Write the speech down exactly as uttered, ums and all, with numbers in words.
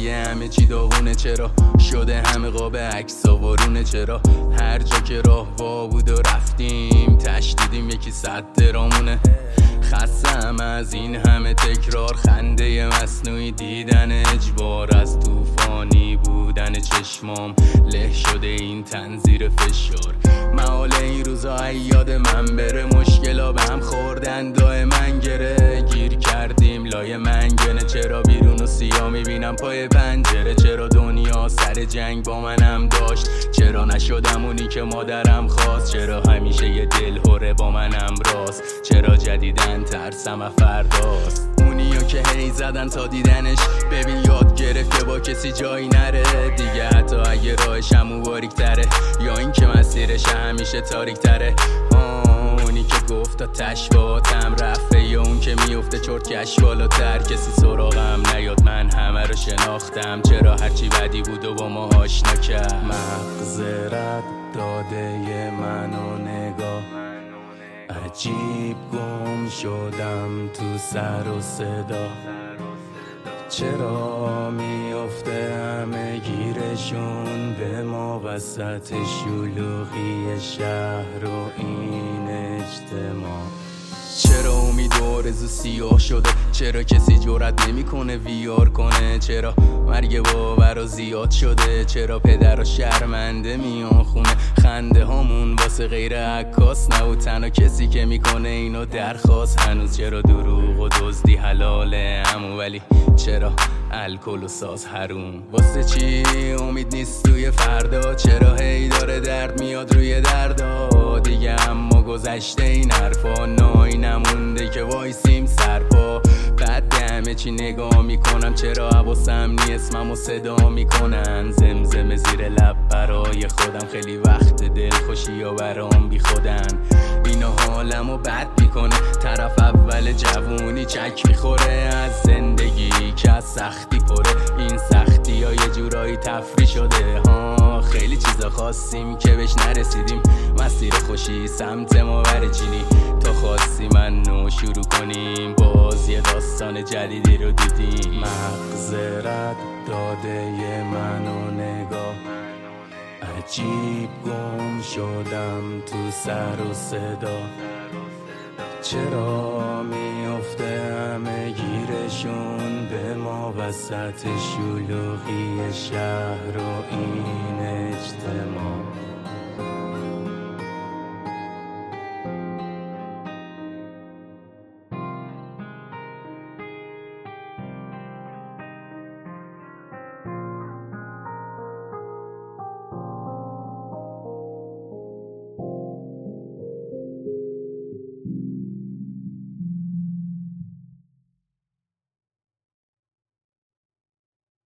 همه چی داغونه، چرا شده همه قاب عکس آورونه، چرا هر جا که راه وا بود و رفتیم تشدیدیم یکی صد درامونه. خستم از این همه تکرار، خنده مصنوعی دیدن اجبار، از طوفانی بودن چشمام له شده این تنظیر فشار. محاله این روزا یاد من بره، مشکلا به هم خوردن دای من گره، گیر کردیم لای منگنه، چرا بیرون و سیاه میبینم پای پنجره، چرا دنیا سر جنگ با منم داشت، چرا نشدم اونی که مادرم خواست، چرا همیشه یه دل هره با منم راست، چرا جدیدن ترسم فرداست. اونیو که هی زدن تا دیدنش، ببین یاد گرفت که با کسی جایی نره دیگه، حتی اگه راهش هم باریک تره یا این که مسیرش همیشه تاریک تره. اونی که گفت تا تشواتم رفته، یا اون که میفته چرت کش بالاتر، کسی سراغم نیاد من همه رو شناختم، چرا هرچی بدی بود و با ما آشنا کرد. مغز رد داده منو نگاه، عجیب گم شدم تو سر و صدا، چرا میفته همه گیرشون به ما وسط شلوغی شهر و این اجتماع. چرا امید و آرزو سیاه شده، چرا کسی جرأت نمیکنه ویار کنه، چرا مرگ باورا زیاد شده، چرا پدر و شرمنده میان خونه، خنده هامون واسه غیر عکاس نبود تنها کسی که میکنه اینو درخواست هنوز، چرا دروغ و دزدی حلاله امو ولی چرا الکل و ساز حروم، واسه چی امید نیست توی فردا، چرا هی داره درد میاد روی دردا دیگه، اما گذشته این حرفا نایی نمونده که وایسیم سرپا، بعد همه چی نگاه میکنم، چرا حواسم نی اسممو صدا میکنن، زمزمه زیر لب برای خودم، خیلی وقت دل خوشی یا برام بی خودن، اینا حالمو بد میکنه، طرف اول جوونی چک میخوره از زندگی که از سختی پره، این سختی ها یه جورایی تفریح شده ها، خیلی چیزا خواستیم که بهش نرسیدیم، مسیر خوشی سمت ما برچینی، تا خواستی من نو شروع کنیم باز یه داستان جدیدی رو دیدیم. مغز رد داده منو نگاه، عجیب گم شدم تو سر و صدا، چرا میفته همه گیرشون به ما وسط شلوغی شهر و این اجتماع.